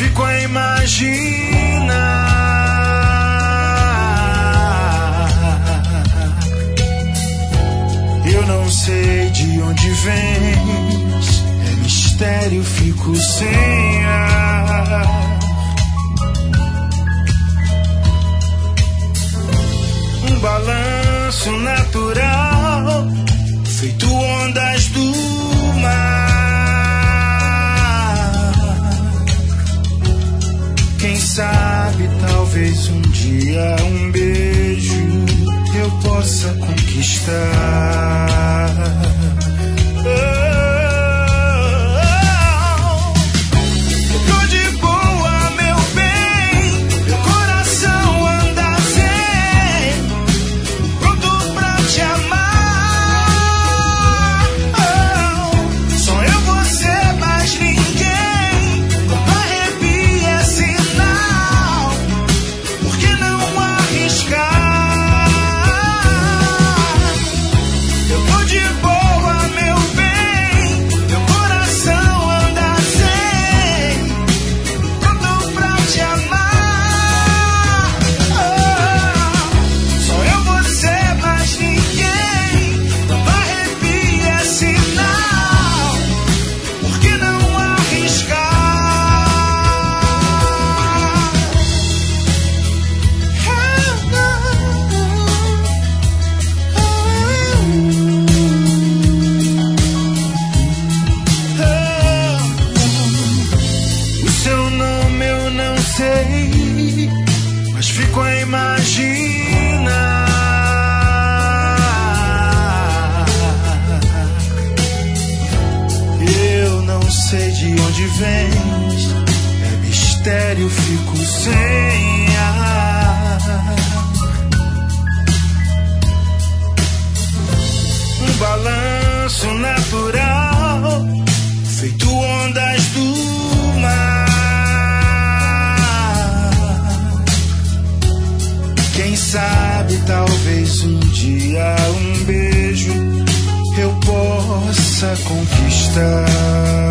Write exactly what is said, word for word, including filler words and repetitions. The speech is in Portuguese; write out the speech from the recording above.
fico a imaginar. Eu não sei de onde vens, é mistério, fico sem ar. Um balanço natural, feito ondas do mar. Quem sabe, talvez um dia um beijo eu possa conquistar. Mas fico a imaginar. Eu não sei de onde vens, é mistério, fico sem ar. Um balanço natural, feito ondas do mar. Quem sabe, talvez um dia um beijo eu possa conquistar.